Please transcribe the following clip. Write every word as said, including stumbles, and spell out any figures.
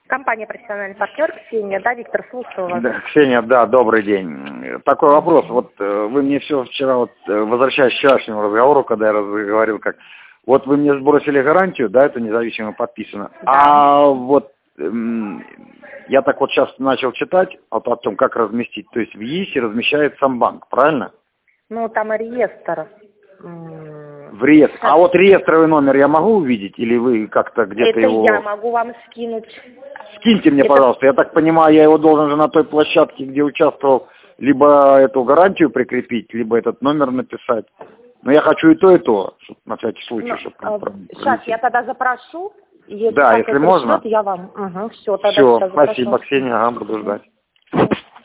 Компания «Профессиональный партнер», Ксения, да, Виктор, слушаю вас. Да, Ксения, да, добрый день. Такой вопрос. Вот э, вы мне все вчера, вот, э, возвращаясь к вчерашнему разговору, когда я говорил, как, вот вы мне сбросили гарантию, да, это независимо подписано. Да. А вот эм, я так вот сейчас начал читать о том, как разместить. То есть в ЕИСе размещает сам банк, правильно? Ну, там и реестр. В реестр. А вот реестровый номер я могу увидеть? Или вы как-то где-то его... Это я могу вам скинуть. Скиньте мне, это... пожалуйста. Я так понимаю, я его должен же на той площадке, где участвовал, либо эту гарантию прикрепить, либо этот номер написать. Но я хочу и то, и то, чтобы, на всякий случай. Ну, чтобы а, сейчас я тогда запрошу. Если да, если можно. Пришлет, я вам. Угу, все, тогда все, спасибо, Ксения, ага, буду ждать.